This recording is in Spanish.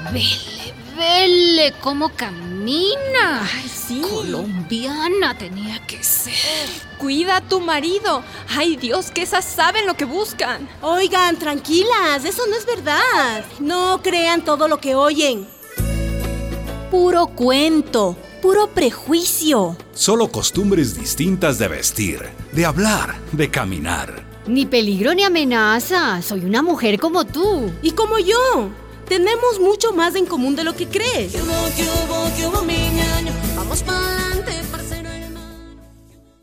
Vele, vele cómo camina. Ay, sí. Colombiana tenía que ser. Cuida a tu marido. Ay, Dios, que esas saben lo que buscan. Oigan, tranquilas, eso no es verdad. No crean todo lo que oyen. Puro cuento, puro prejuicio. Solo costumbres distintas de vestir, de hablar, de caminar. Ni peligro ni amenaza. Soy una mujer como tú. Y como yo, tenemos mucho más en común de lo que crees. ¿Qué hubo, mi ñaño? Vamos pa'